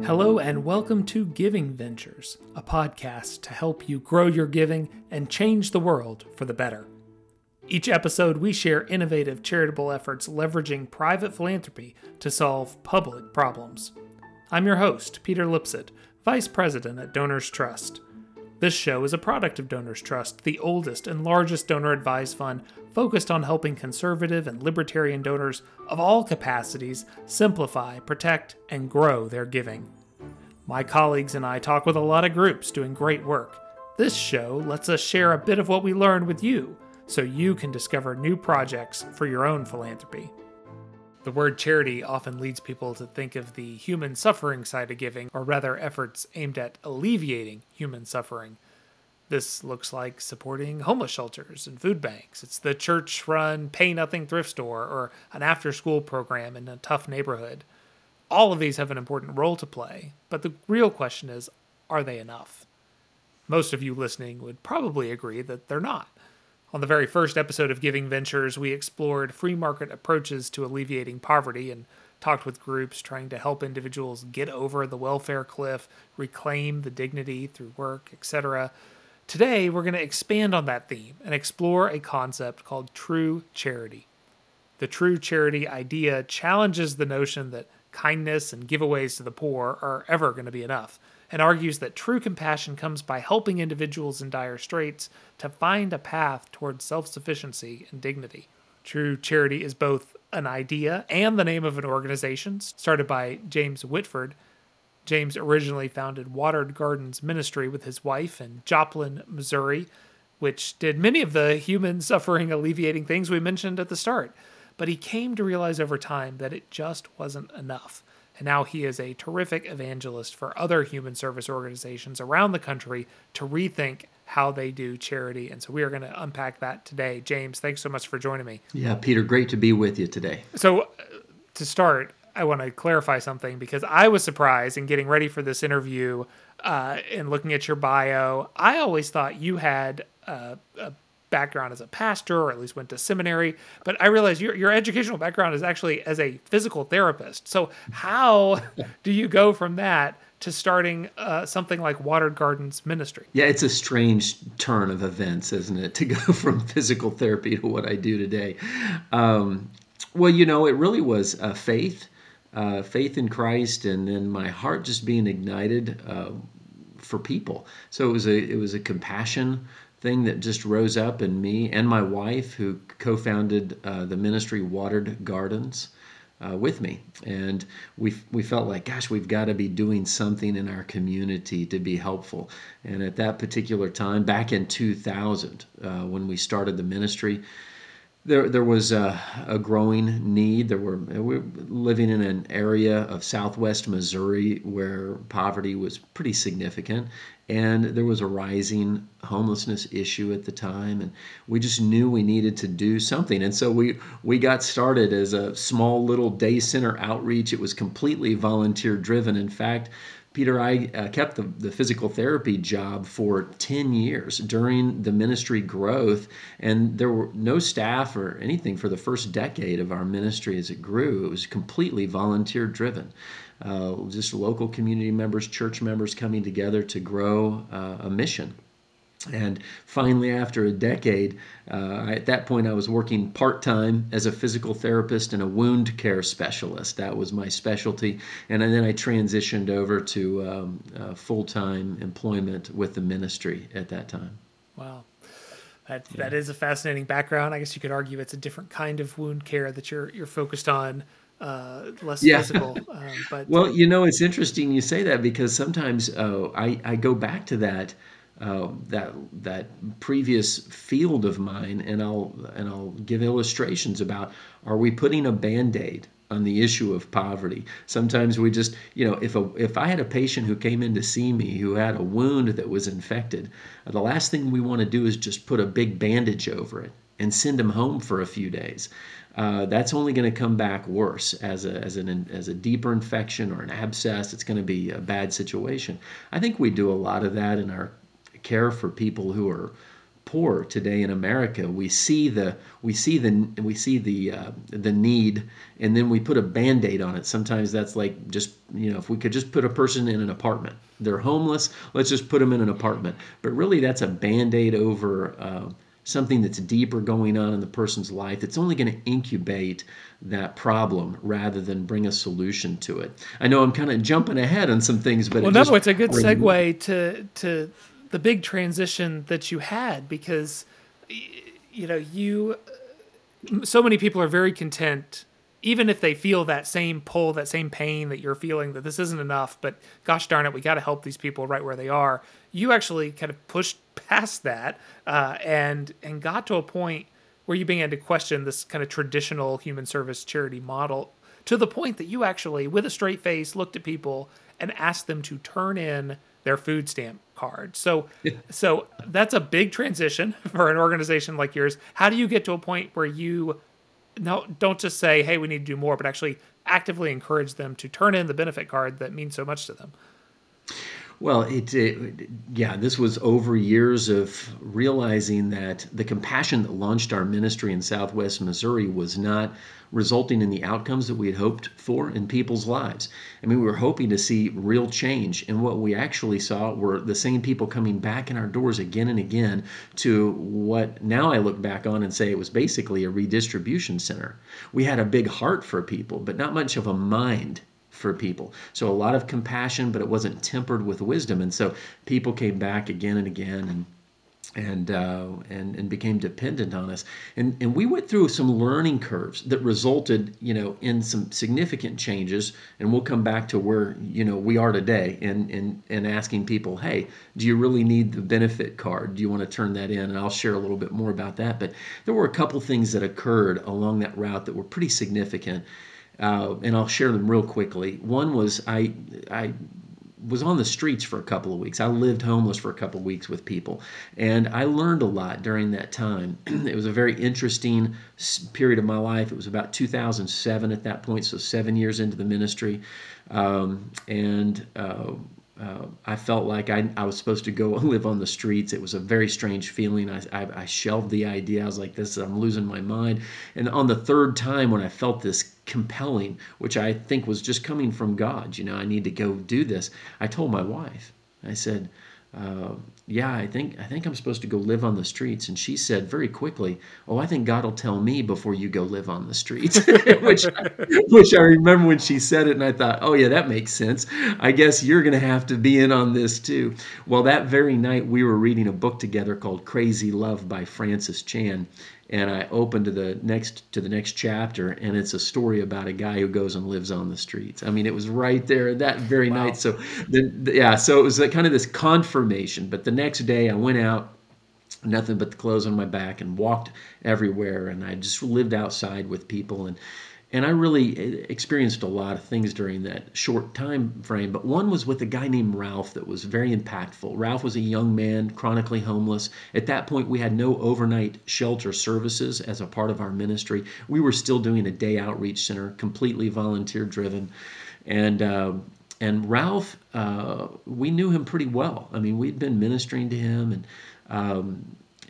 Hello and welcome to Giving Ventures, a podcast to help you grow your giving and change the world for the better. Each episode, we share innovative charitable efforts leveraging private philanthropy to solve public problems. I'm your host, Peter Lipset, Vice President at Donors Trust. This show is a product of Donors Trust, the oldest and largest donor-advised fund focused on helping conservative and libertarian donors of all capacities simplify, protect, and grow their giving. My colleagues and I talk with a lot of groups doing great work. This show lets us share a bit of what we learned with you, so you can discover new projects for your own philanthropy. The word charity often leads people to think of the human suffering side of giving, or rather efforts aimed at alleviating human suffering. This looks like supporting homeless shelters and food banks. It's the church-run pay-nothing thrift store or an after-school program in a tough neighborhood. All of these have an important role to play, but the real question is, are they enough? Most of you listening would probably agree that they're not. On the very first episode of Giving Ventures, we explored free market approaches to alleviating poverty and talked with groups trying to help individuals get over the welfare cliff, reclaim the dignity through work, etc. Today, we're going to expand on that theme and explore a concept called true charity. The true charity idea challenges the notion that kindness and giveaways to the poor are ever going to be enough, and argues that true compassion comes by helping individuals in dire straits to find a path towards self-sufficiency and dignity. True charity is both an idea and the name of an organization started by James Whitford. James originally founded Watered Gardens Ministry with his wife in Joplin, Missouri, which did many of the human suffering alleviating things we mentioned at the start. But he came to realize over time that it just wasn't enough. And now he is a terrific evangelist for other human service organizations around the country to rethink how they do charity. And so we are going to unpack that today. James, thanks so much for joining me. Yeah, Peter, great to be with you today. So to start, I want to clarify something because I was surprised in getting ready for this interview and looking at your bio. I always thought you had a background as a pastor, or at least went to seminary, but I realized your educational background is actually as a physical therapist. So how do you go from that to starting something like Watered Gardens Ministry? Yeah, it's a strange turn of events, isn't it, to go from physical therapy to what I do today. Well, it really was faith in Christ, and then my heart just being ignited for people. So it was a compassion thing that just rose up in me and my wife, who co-founded the ministry Watered Gardens with me. And we felt like, gosh, we've got to be doing something in our community to be helpful. And at that particular time, back in 2000, when we started the ministry, there was a growing need. We were living in an area of southwest Missouri where poverty was pretty significant, and there was a rising homelessness issue at the time, and we just knew we needed to do something. And so we got started as a small little day center outreach. It was completely volunteer driven. In fact, Peter, I kept the physical therapy job for 10 years during the ministry growth, and there were no staff or anything for the first decade of our ministry as it grew. It was completely volunteer driven. Just local community members, church members coming together to grow a mission. And finally, after a decade, at that point, I was working part-time as a physical therapist and a wound care specialist. That was my specialty. And then I transitioned over to full-time employment with the ministry at that time. Wow. That is a fascinating background. I guess you could argue it's a different kind of wound care that you're focused on, less physical. But well, it's interesting you say that, because sometimes I go back to that previous field of mine, and I'll give illustrations about, are we putting a Band-Aid on the issue of poverty? Sometimes we just, if I had a patient who came in to see me who had a wound that was infected, the last thing we want to do is just put a big bandage over it and send them home for a few days. That's only going to come back worse as a deeper infection or an abscess. It's going to be a bad situation. I think we do a lot of that in our care for people who are poor today in America. We see the need, and then we put a Band-Aid on it. Sometimes that's like, just, if we could just put a person in an apartment. They're homeless, let's just put them in an apartment. But really, that's a Band-Aid over something that's deeper going on in the person's life. It's only going to incubate that problem rather than bring a solution to it. I know I'm kind of jumping ahead on some things, but it's a good segue to the big transition that you had, because so many people are very content, even if they feel that same pull, that same pain that you're feeling, that this isn't enough, but gosh darn it, we got to help these people right where they are. You actually kind of pushed past that and got to a point where you began to question this kind of traditional human service charity model, to the point that you actually, with a straight face, looked at people and asked them to turn in their food stamp card. So that's a big transition for an organization like yours. How do you get to a point where you don't just say, hey, we need to do more, but actually actively encourage them to turn in the benefit card that means so much to them? Well, this was over years of realizing that the compassion that launched our ministry in Southwest Missouri was not resulting in the outcomes that we had hoped for in people's lives. I mean, we were hoping to see real change, and what we actually saw were the same people coming back in our doors again and again to what now I look back on and say it was basically a redistribution center. We had a big heart for people, but not much of a mind for people. So a lot of compassion, but it wasn't tempered with wisdom. And so people came back again and again and became dependent on us. And we went through some learning curves that resulted, in some significant changes. And we'll come back to where, we are today and asking people, hey, do you really need the benefit card? Do you want to turn that in? And I'll share a little bit more about that. But there were a couple things that occurred along that route that were pretty significant. And I'll share them real quickly. One was I was on the streets for a couple of weeks. I lived homeless for a couple of weeks with people, and I learned a lot during that time. It was a very interesting period of my life. It was about 2007 at that point, so 7 years into the ministry, I felt like I was supposed to go live on the streets. It was a very strange feeling. I shelved the idea. I was like, I'm losing my mind. And on the third time when I felt this compelling, which I think was just coming from God, I need to go do this, I told my wife, I said, I think I'm supposed to go live on the streets. And she said very quickly, oh, I think God will tell me before you go live on the streets, which I remember when she said it, and I thought, oh yeah, that makes sense. I guess you're going to have to be in on this too. Well, that very night we were reading a book together called Crazy Love by Francis Chan. And I opened to the next chapter, and it's a story about a guy who goes and lives on the streets. I mean, it was right there that very night. So, so it was kind of this confirmation. But the next day, I went out, nothing but the clothes on my back, and walked everywhere. And I just lived outside with people, and I really experienced a lot of things during that short time frame. But one was with a guy named Ralph that was very impactful. Ralph was a young man, chronically homeless. At that point, we had no overnight shelter services as a part of our ministry. We were still doing a day outreach center, completely volunteer driven. And Ralph, we knew him pretty well. I mean, we'd been ministering to him, and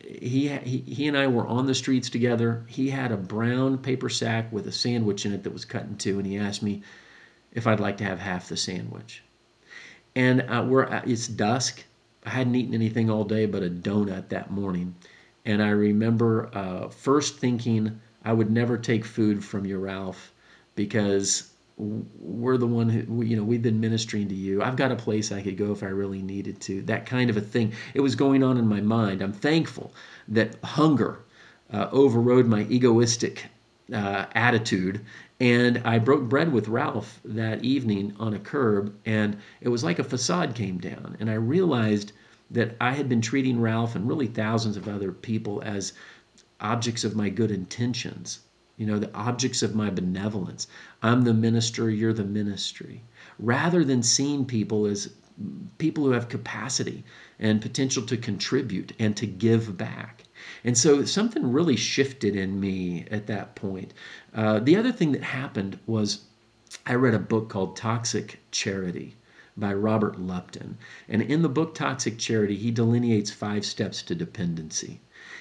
he and I were on the streets together. He had a brown paper sack with a sandwich in it that was cut in two, and he asked me if I'd like to have half the sandwich. And it's dusk. I hadn't eaten anything all day but a donut that morning. And I remember first thinking, I would never take food from you, Ralph, because we're the one who, we've been ministering to you. I've got a place I could go if I really needed to. That kind of a thing. It was going on in my mind. I'm thankful that hunger overrode my egoistic attitude. And I broke bread with Ralph that evening on a curb, and it was like a facade came down. And I realized that I had been treating Ralph and really thousands of other people as objects of my good intentions. The objects of my benevolence. I'm the minister, you're the ministry. Rather than seeing people as people who have capacity and potential to contribute and to give back. And so something really shifted in me at that point. The other thing that happened was I read a book called Toxic Charity by Robert Lupton. And in the book Toxic Charity, he delineates 5 steps to dependency.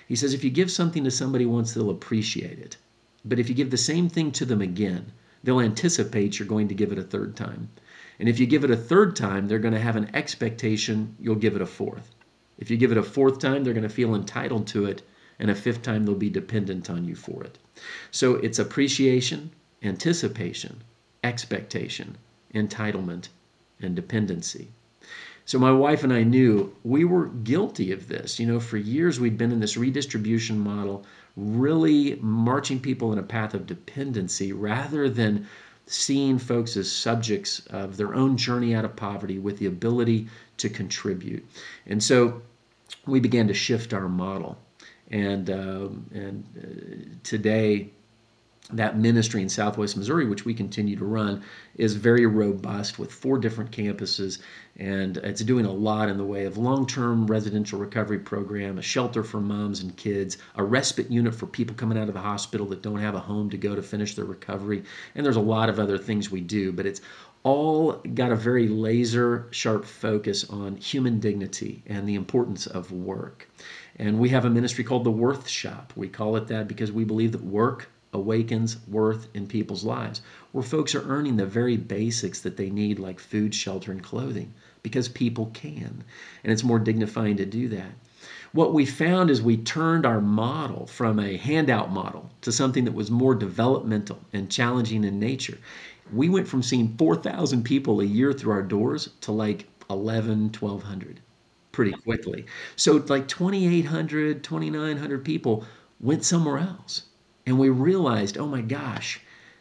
He says, if you give something to somebody once, they'll appreciate it. But if you give the same thing to them again, they'll anticipate you're going to give it a third time. And if you give it a third time, they're going to have an expectation you'll give it a fourth. If you give it a fourth time, they're going to feel entitled to it. And a fifth time, they'll be dependent on you for it. So it's appreciation, anticipation, expectation, entitlement, and dependency. So my wife and I knew we were guilty of this. For years we'd been in this redistribution model, really marching people in a path of dependency rather than seeing folks as subjects of their own journey out of poverty with the ability to contribute. And so we began to shift our model. And today, that ministry in Southwest Missouri, which we continue to run, is very robust with 4 different campuses, and it's doing a lot in the way of long-term residential recovery program, a shelter for moms and kids, a respite unit for people coming out of the hospital that don't have a home to go to finish their recovery, and there's a lot of other things we do, but it's all got a very laser sharp focus on human dignity and the importance of work. And we have a ministry called the Worth Shop. We call it that because we believe that work awakens worth in people's lives, where folks are earning the very basics that they need, like food, shelter, and clothing, because people can. And it's more dignifying to do that. What we found is we turned our model from a handout model to something that was more developmental and challenging in nature. We went from seeing 4,000 people a year through our doors to like 1,200 pretty quickly. So like 2,800, 2,900 people went somewhere else. And we realized, oh my gosh,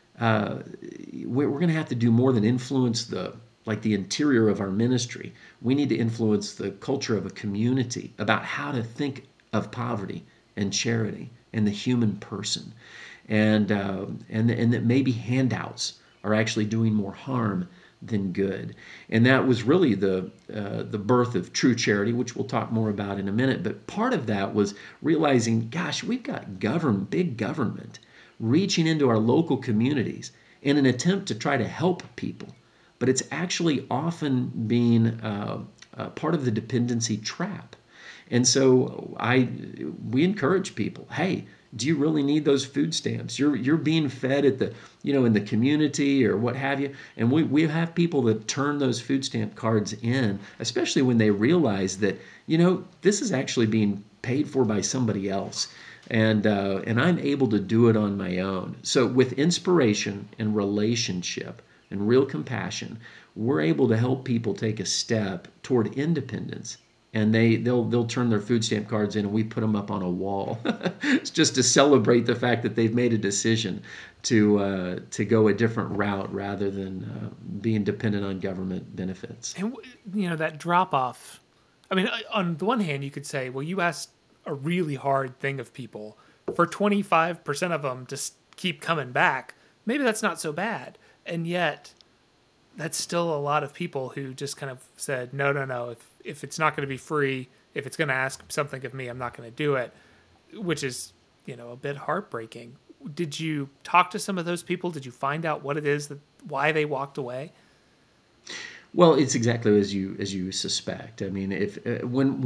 we're going to have to do more than influence the interior of our ministry. We need to influence the culture of a community about how to think of poverty and charity and the human person, and that maybe handouts are actually doing more harm than good. And that was really the birth of True Charity, which we'll talk more about in a minute. But part of that was realizing, gosh, we've got big government reaching into our local communities in an attempt to try to help people. But it's actually often being part of the dependency trap. And so we encourage people, hey, do you really need those food stamps? You're being fed at the, in the community or what have you. And we have people that turn those food stamp cards in, especially when they realize that, this is actually being paid for by somebody else. And I'm able to do it on my own. So with inspiration and relationship and real compassion, we're able to help people take a step toward independence. And they'll turn their food stamp cards in, and we put them up on a wall. It's just to celebrate the fact that they've made a decision to go a different route rather than being dependent on government benefits. And that drop off. I mean, on the one hand, you could say, well, you asked a really hard thing of people. For 25% of them to keep coming back, maybe that's not so bad. And yet, that's still a lot of people who just kind of said, no. If it's not going to be free, if it's going to ask something of me, I'm not going to do it, which is, a bit heartbreaking. Did you talk to some of those people? Did you find out what it is why they walked away? Well, it's exactly as you suspect. I mean, if when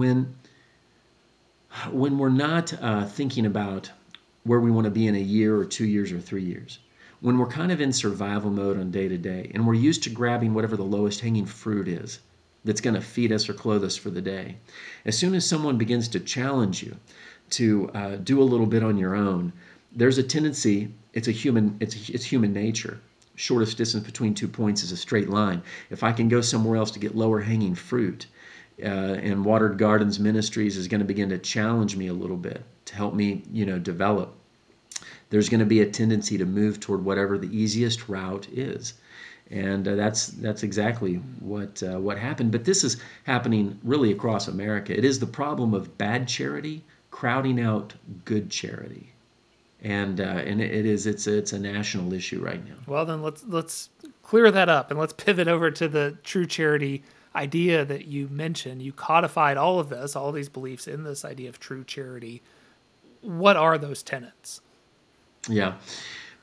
we're not thinking about where we want to be in a year or 2 years or 3 years, when we're kind of in survival mode on day to day, and we're used to grabbing whatever the lowest hanging fruit is that's going to feed us or clothe us for the day, as soon as someone begins to challenge you to do a little bit on your own, there's a tendency. It's human nature. Shortest distance between 2 points is a straight line. If I can go somewhere else to get lower hanging fruit, and Watered Gardens Ministries is going to begin to challenge me a little bit to help me, develop, there's going to be a tendency to move toward whatever the easiest route is. And that's exactly what happened. But this is happening really across America. It is the problem of bad charity crowding out good charity. And it's a national issue right now. Well, then let's clear that up, and let's pivot over to the True Charity idea that you mentioned. You codified all of this, all these beliefs in this idea of true charity. What are those tenets? Yeah.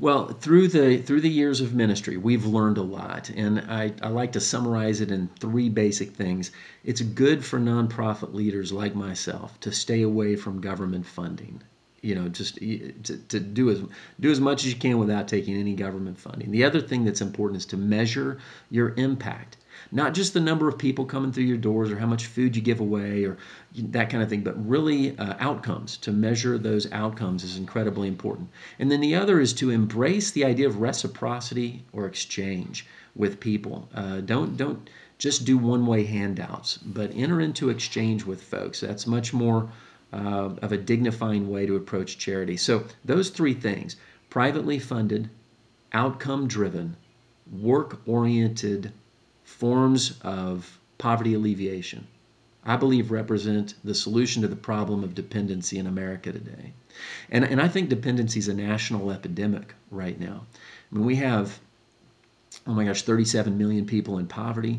Well, through the years of ministry, we've learned a lot, and I like to summarize it in three basic things. It's good for nonprofit leaders like myself to stay away from government funding. Just to do as much as you can without taking any government funding. The other thing that's important is to measure your impact. Not just the number of people coming through your doors or how much food you give away or that kind of thing, but really outcomes. To measure those outcomes is incredibly important. And then the other is to embrace the idea of reciprocity or exchange with people. Don't just do one-way handouts, but enter into exchange with folks. That's much more of a dignifying way to approach charity. So those three things: privately funded, outcome-driven, work-oriented forms of poverty alleviation, I believe represent the solution to the problem of dependency in America today. And I think dependency is a national epidemic right now. I mean, we have, oh my gosh, 37 million people in poverty.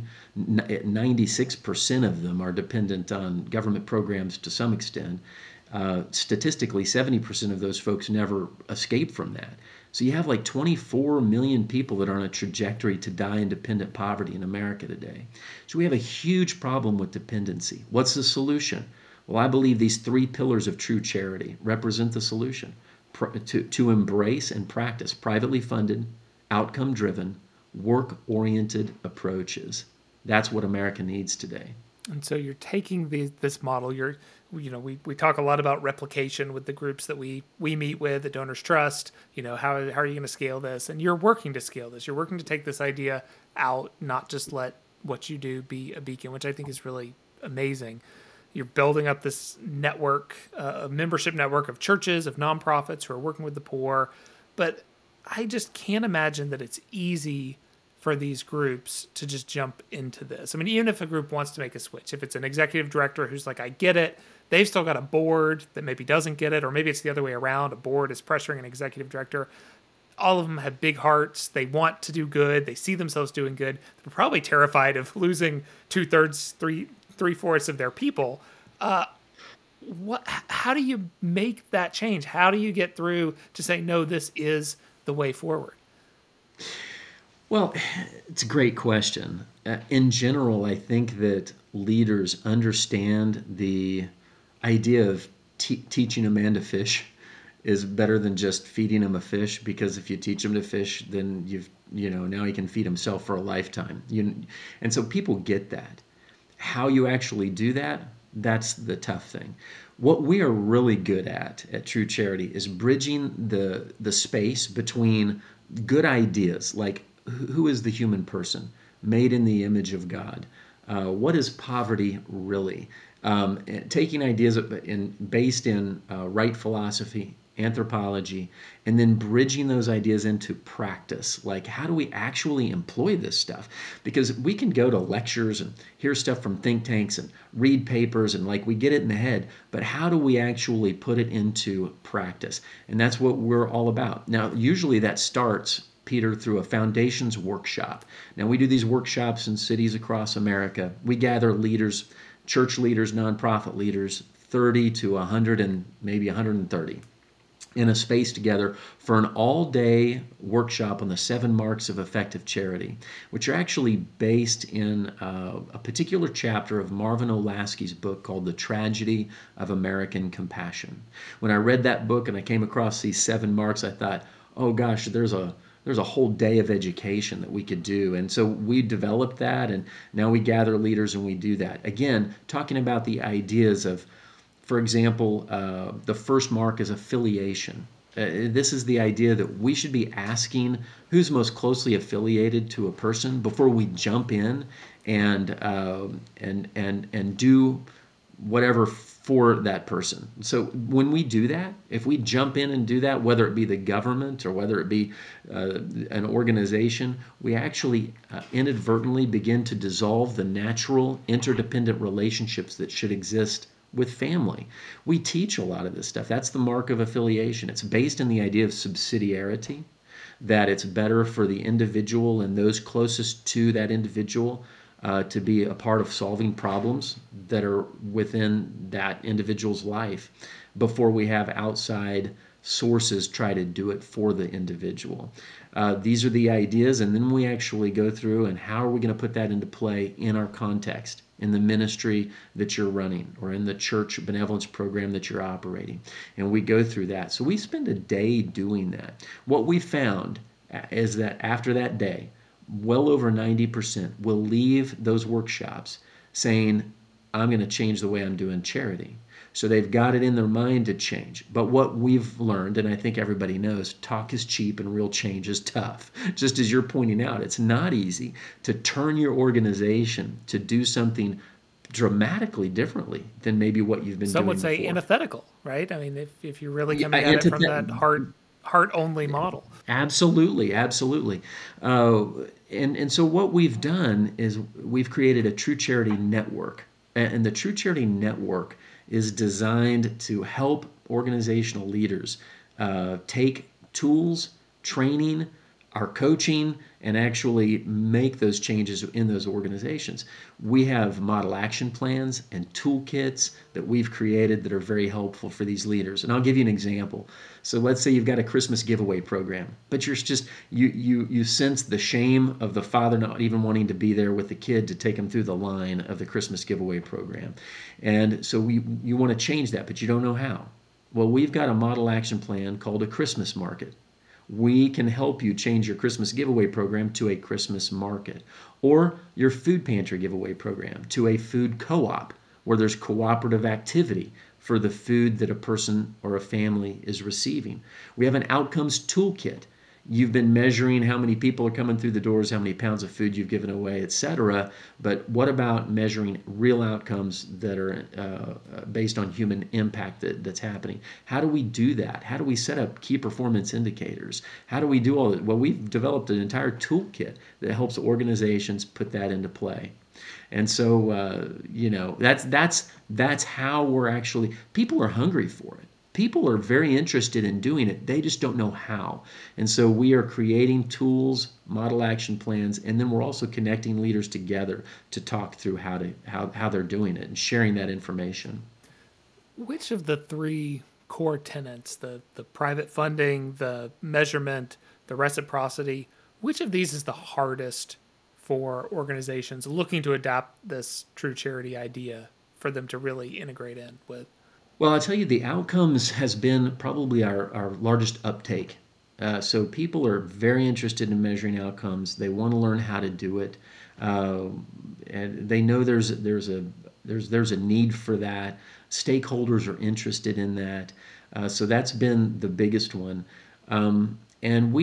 96% of them are dependent on government programs to some extent. Statistically, 70% of those folks never escape from that. So you have like 24 million people that are on a trajectory to die in dependent poverty in America today. So we have a huge problem with dependency. What's the solution? Well, I believe these three pillars of true charity represent the solution: to embrace and practice privately funded, outcome-driven, work-oriented approaches. That's what America needs today. And so you're taking this model. We talk a lot about replication with the groups that we meet with, the Donors Trust. How are you going to scale this? And you're working to scale this. You're working to take this idea out, not just let what you do be a beacon, which I think is really amazing. You're building up this network, a membership network of churches, of nonprofits who are working with the poor. But I just can't imagine that it's easy for these groups to just jump into this. I mean, even if a group wants to make a switch, if it's an executive director who's like, I get it, they've still got a board that maybe doesn't get it, or maybe it's the other way around. A board is pressuring an executive director. All of them have big hearts. They want to do good. They see themselves doing good. They're probably terrified of losing 2/3, three-fourths of their people. How do you make that change? How do you get through to say, no, this is the way forward? Well, it's a great question. In general, I think that leaders understand the idea of teaching a man to fish is better than just feeding him a fish, because if you teach him to fish, then now he can feed himself for a lifetime. And so people get that. How you actually do that, that's the tough thing. What we are really good at True Charity is bridging the space between good ideas, like who is the human person made in the image of God? What is poverty really? Taking ideas based in right philosophy, anthropology, and then bridging those ideas into practice. Like, how do we actually employ this stuff? Because we can go to lectures and hear stuff from think tanks and read papers and we get it in the head, but how do we actually put it into practice? And that's what we're all about. Now, usually that starts, Peter, through a foundations workshop. Now, we do these workshops in cities across America. We gather leaders, church leaders, nonprofit leaders, 30 to 100 and maybe 130 in a space together for an all-day workshop on the 7 marks of effective charity, which are actually based in a particular chapter of Marvin Olasky's book called The Tragedy of American Compassion. When I read that book and I came across these 7 marks, I thought, oh gosh, there's a whole day of education that we could do. And so we developed that, and now we gather leaders and we do that. Again, talking about the ideas of, for example, the first mark is affiliation. This is the idea that we should be asking who's most closely affiliated to a person before we jump in and do whatever for that person. So when we do that, if we jump in and do that, whether it be the government or whether it be an organization, we actually inadvertently begin to dissolve the natural interdependent relationships that should exist with family. We teach a lot of this stuff. That's the mark of affiliation. It's based in the idea of subsidiarity, that it's better for the individual and those closest to that individual to be a part of solving problems that are within that individual's life before we have outside sources try to do it for the individual. These are the ideas, and then we actually go through and how are we going to put that into play in our context, in the ministry that you're running, or in the church benevolence program that you're operating. And we go through that. So we spend a day doing that. What we found is that after that day, well over 90% will leave those workshops saying, I'm going to change the way I'm doing charity. So they've got it in their mind to change. But what we've learned, and I think everybody knows, talk is cheap and real change is tough. Just as you're pointing out, it's not easy to turn your organization to do something dramatically differently than maybe what you've been Some doing would say before. antithetical, right? I mean, if you're really coming Yeah, at it from that heart only model. Absolutely, absolutely. And so what we've done is we've created a True Charity Network. And the True Charity Network is designed to help organizational leaders take tools, training, our coaching, and actually make those changes in those organizations. We have model action plans and toolkits that we've created that are very helpful for these leaders. And I'll give you an example. So let's say you've got a Christmas giveaway program, but you're just you sense the shame of the father not even wanting to be there with the kid to take them through the line of the Christmas giveaway program. And so you want to change that, but you don't know how. Well, we've got a model action plan called a Christmas market. We can help you change your Christmas giveaway program to a Christmas market, or your food pantry giveaway program to a food co-op where there's cooperative activity for the food that a person or a family is receiving. We have an outcomes toolkit. You've been measuring how many people are coming through the doors, how many pounds of food you've given away, etc. But what about measuring real outcomes that are based on human impact that's happening? How do we do that? How do we set up key performance indicators? How do we do all that? Well, we've developed an entire toolkit that helps organizations put that into play. And so, that's how we're actually, people are hungry for it. People are very interested in doing it. They just don't know how. And so we are creating tools, model action plans, and then we're also connecting leaders together to talk through how they're doing it and sharing that information. Which of the three core tenets, the private funding, the measurement, the reciprocity, which of these is the hardest for organizations looking to adopt this true charity idea for them to really integrate in with? Well, I'll tell you, the outcomes has been probably our largest uptake. So people are very interested in measuring outcomes. They want to learn how to do it, and they know there's a need for that. Stakeholders are interested in that. So that's been the biggest one. And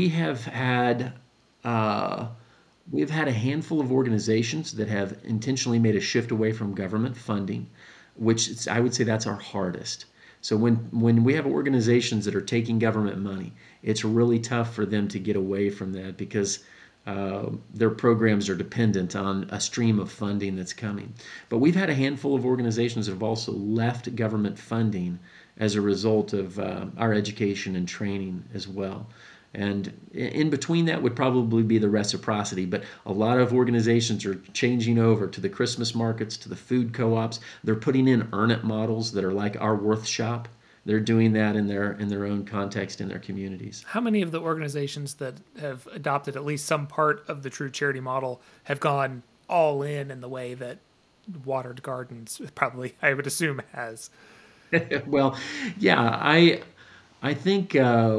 we've had a handful of organizations that have intentionally made a shift away from government funding, which I would say that's our hardest. So when we have organizations that are taking government money, it's really tough for them to get away from that because their programs are dependent on a stream of funding that's coming. But we've had a handful of organizations that have also left government funding as a result of our education and training as well. And in between that would probably be the reciprocity. But a lot of organizations are changing over to the Christmas markets, to the food co-ops. They're putting in earn it models that are like our Worth Shop. They're doing that in their own context in their communities. How many of the organizations that have adopted at least some part of the true charity model have gone all in the way that Watered Gardens probably, I would assume, has? Well, yeah, I think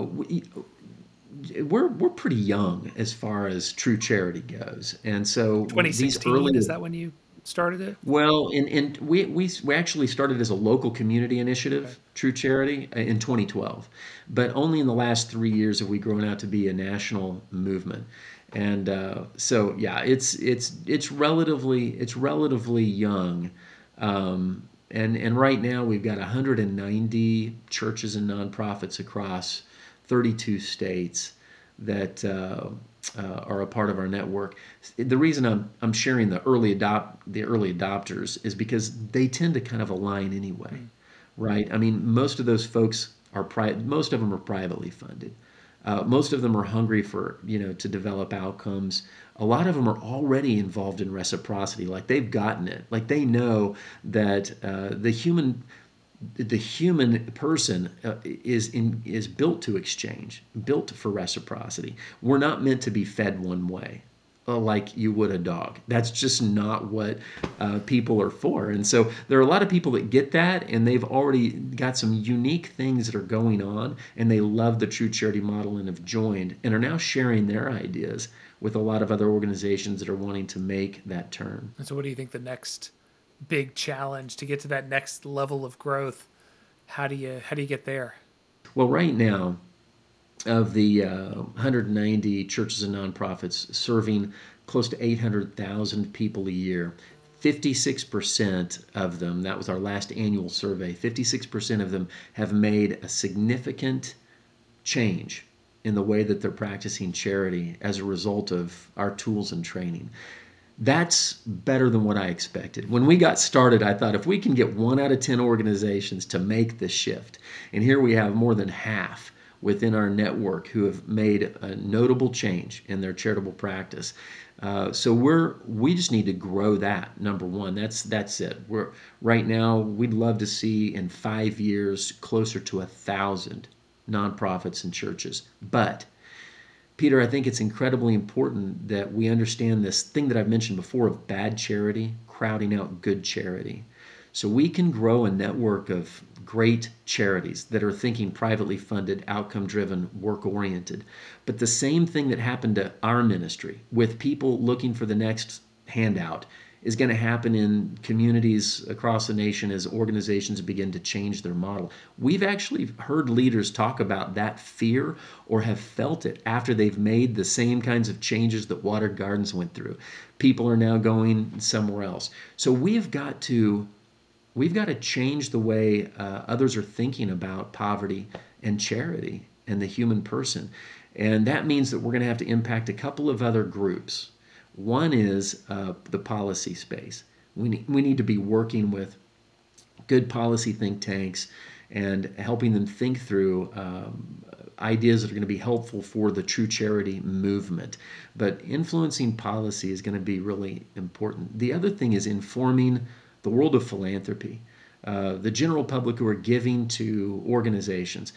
we're pretty young as far as true charity goes, and so these 2016, is that when you started it? well, and we actually started as a local community initiative, Okay. True Charity, in 2012, but only in the last 3 years have we grown out to be a national movement, and so yeah, it's relatively young. And right now we've got 190 churches and nonprofits across 32 states that are a part of our network. The reason I'm sharing the early adopters is because they tend to kind of align anyway, right? I mean, most of those folks are most of them are privately funded. Most of them are hungry for to develop outcomes. A lot of them are already involved in reciprocity, like they've gotten it, like they know that the human person is built to exchange, built for reciprocity. We're not meant to be fed one way, like you would a dog. That's just not what people are for. And so there are a lot of people that get that, and they've already got some unique things that are going on, and they love the True Charity model and have joined and are now sharing their ideas with a lot of other organizations that are wanting to make that turn. And so what do you think the next big challenge to get to that next level of growth? How do you get there? Well, right now, of the 190 churches and nonprofits serving close to 800,000 people a year, 56% of them, that was our last annual survey, 56% of them have made a significant change in the way that they're practicing charity as a result of our tools and training. That's better than what I expected. When we got started, I thought if we can get 1 out of 10 organizations to make the shift, and here we have more than half within our network who have made a notable change in their charitable practice. So we just need to grow that. Number one, that's it. Right now, we'd love to see in 5 years closer to 1,000 nonprofits and churches. But Peter, I think it's incredibly important that we understand this thing that I've mentioned before of bad charity crowding out good charity. So we can grow a network of great charities that are thinking privately funded, outcome-driven, work-oriented. But the same thing that happened to our ministry with people looking for the next handout is going to happen in communities across the nation as organizations begin to change their model. We've actually heard leaders talk about that fear or have felt it after they've made the same kinds of changes that Watered Gardens went through. People are now going somewhere else. So we've got to change the way others are thinking about poverty and charity and the human person. And that means that we're going to have to impact a couple of other groups. One is the policy space. We need to be working with good policy think tanks and helping them think through ideas that are going to be helpful for the true charity movement. But influencing policy is going to be really important. The other thing is informing the world of philanthropy, the general public who are giving to organizations,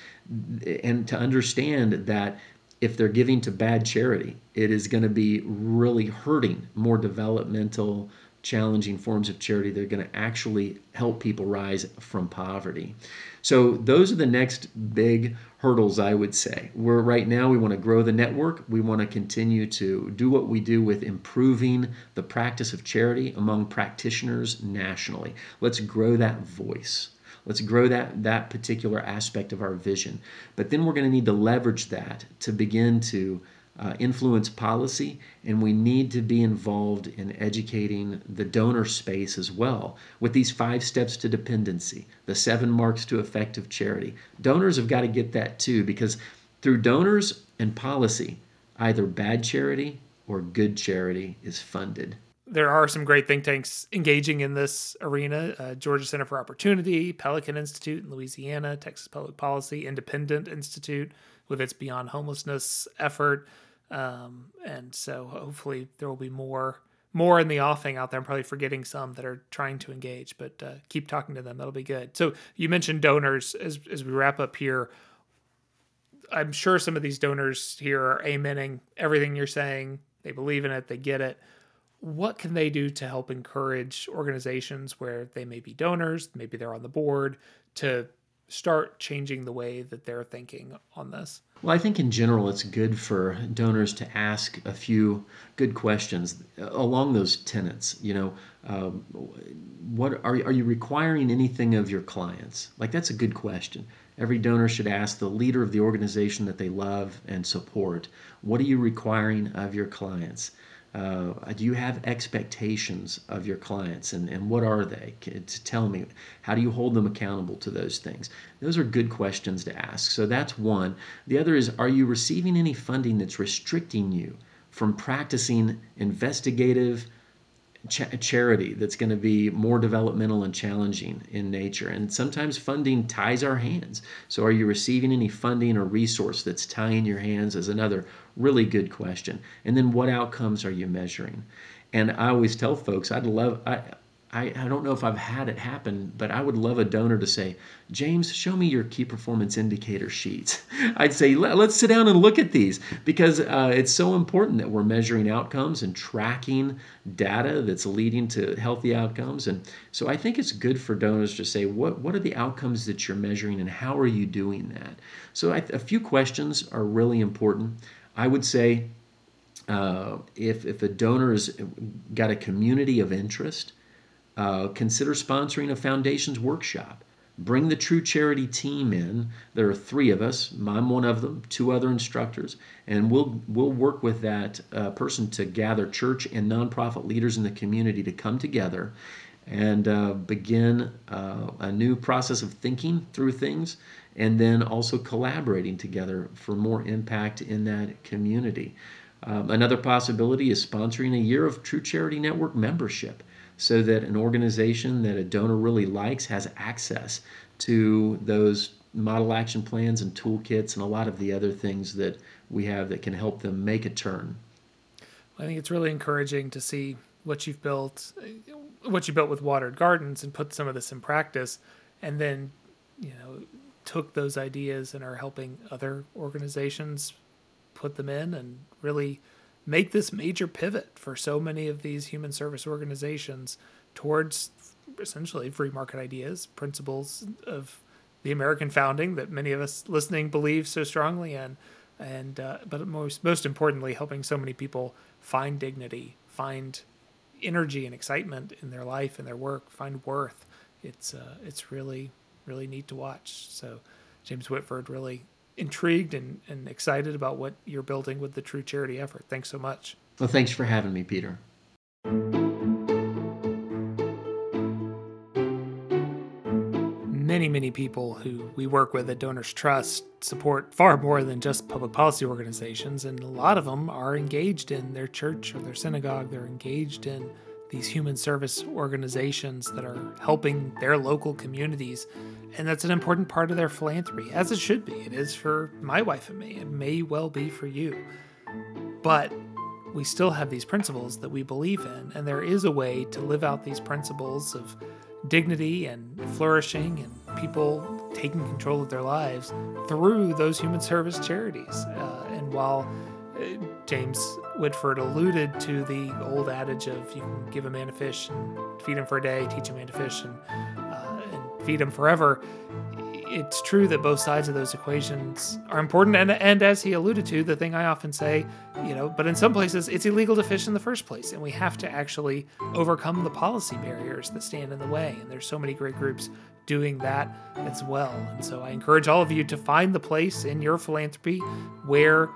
and to understand that if they're giving to bad charity, it is going to be really hurting more developmental, challenging forms of charity. They're going to actually help people rise from poverty. So those are the next big hurdles, I would say. Right now, we want to grow the network. We want to continue to do what we do with improving the practice of charity among practitioners nationally. Let's grow that voice. Let's grow that particular aspect of our vision. But then we're going to need to leverage that to begin to influence policy, and we need to be involved in educating the donor space as well with these 5 steps to dependency, the 7 marks to effective charity. Donors have got to get that too, because through donors and policy, either bad charity or good charity is funded. There are some great think tanks engaging in this arena. Georgia Center for Opportunity, Pelican Institute in Louisiana, Texas Public Policy, Independent Institute with its Beyond Homelessness effort. And so hopefully there will be more in the offing out there. I'm probably forgetting some that are trying to engage, but keep talking to them. That'll be good. So you mentioned donors as we wrap up here. I'm sure some of these donors here are amening everything you're saying. They believe in it. They get it. What can they do to help encourage organizations where they may be donors, maybe they're on the board, to start changing the way that they're thinking on this? Well, I think in general it's good for donors to ask a few good questions along those tenets. What are you requiring anything of your clients? Like, that's a good question. Every donor should ask the leader of the organization that they love and support, what are you requiring of your clients? Do you have expectations of your clients, and what are they? Tell me, how do you hold them accountable to those things? Those are good questions to ask. So that's one. The other is, are you receiving any funding that's restricting you from practicing investigative charity that's going to be more developmental and challenging in nature? And sometimes funding ties our hands. So are you receiving any funding or resource that's tying your hands is another really good question. And then what outcomes are you measuring? And I always tell folks, I'd I don't know if I've had it happen, but I would love a donor to say, James, show me your key performance indicator sheets. I'd say, let's sit down and look at these, because it's so important that we're measuring outcomes and tracking data that's leading to healthy outcomes. And so I think it's good for donors to say, what are the outcomes that you're measuring and how are you doing that? So a few questions are really important. I would say if a donor has got a community of interest, consider sponsoring a foundation's workshop. Bring the True Charity team in. There are 3 of us. I'm one of them, 2 other instructors, and we'll work with that person to gather church and nonprofit leaders in the community to come together and begin a new process of thinking through things, and then also collaborating together for more impact in that community. Another possibility is sponsoring a year of True Charity Network membership, so that an organization that a donor really likes has access to those model action plans and toolkits and a lot of the other things that we have that can help them make a turn. I think it's really encouraging to see what you built with Watered Gardens and put some of this in practice, and then, took those ideas and are helping other organizations put them in and really make this major pivot for so many of these human service organizations towards essentially free market ideas, principles of the American founding that many of us listening believe so strongly in, and but most importantly, helping so many people find dignity, find energy and excitement in their life and their work, find worth. It's really, really neat to watch. So James Whitford, really intrigued and excited about what you're building with the True Charity effort. Thanks so much. Well, thanks for having me, Peter. Many people who we work with at Donors Trust support far more than just public policy organizations, and a lot of them are engaged in their church or their synagogue. They're engaged in these human service organizations that are helping their local communities. And that's an important part of their philanthropy, as it should be. It is for my wife and me. It may well be for you. But we still have these principles that we believe in, and there is a way to live out these principles of dignity and flourishing and people taking control of their lives through those human service charities. And while James Whitford alluded to the old adage of you can give a man a fish and feed him for a day, teach a man to fish and feed him forever, it's true that both sides of those equations are important. And as he alluded to, the thing I often say, but in some places it's illegal to fish in the first place. And we have to actually overcome the policy barriers that stand in the way. And there's so many great groups doing that as well. And so I encourage all of you to find the place in your philanthropy where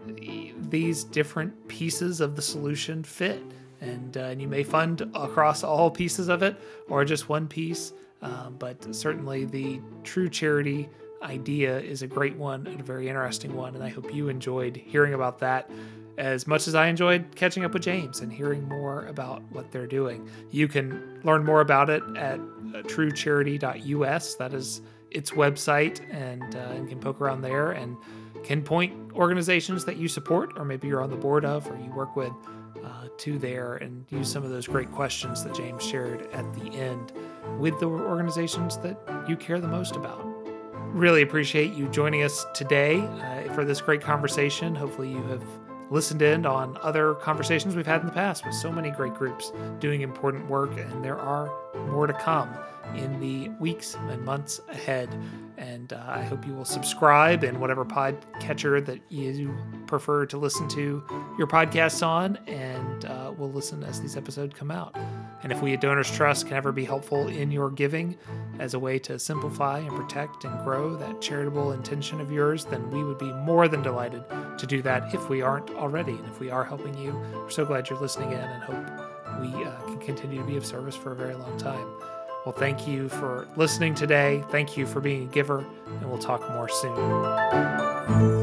these different pieces of the solution fit. And you may fund across all pieces of it or just one piece. But certainly the True Charity idea is a great one and a very interesting one, and I hope you enjoyed hearing about that as much as I enjoyed catching up with James and hearing more about what they're doing. You can learn more about it at truecharity.us. That is its website, and can poke around there and can point organizations that you support or maybe you're on the board of or you work with to there, and use some of those great questions that James shared at the end with the organizations that you care the most about. Really appreciate you joining us today for this great conversation. Hopefully you have listened in on other conversations we've had in the past with so many great groups doing important work, and there are more to come in the weeks and months ahead. And I hope you will subscribe in whatever podcatcher that you prefer to listen to your podcasts on, and we'll listen as these episodes come out. And if we at Donors Trust can ever be helpful in your giving as a way to simplify and protect and grow that charitable intention of yours, then we would be more than delighted to do that if we aren't already. And if we are helping you, we're so glad you're listening in and hope we can continue to be of service for a very long time. Well, thank you for listening today. Thank you for being a giver, and we'll talk more soon.